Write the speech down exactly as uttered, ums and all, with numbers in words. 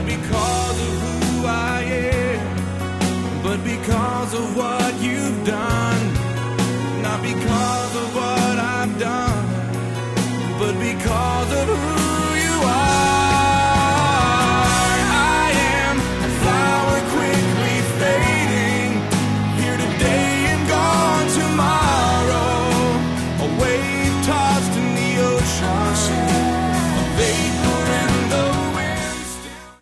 not because of who I am, but because of what you've done. Not because of what I've done, but because of who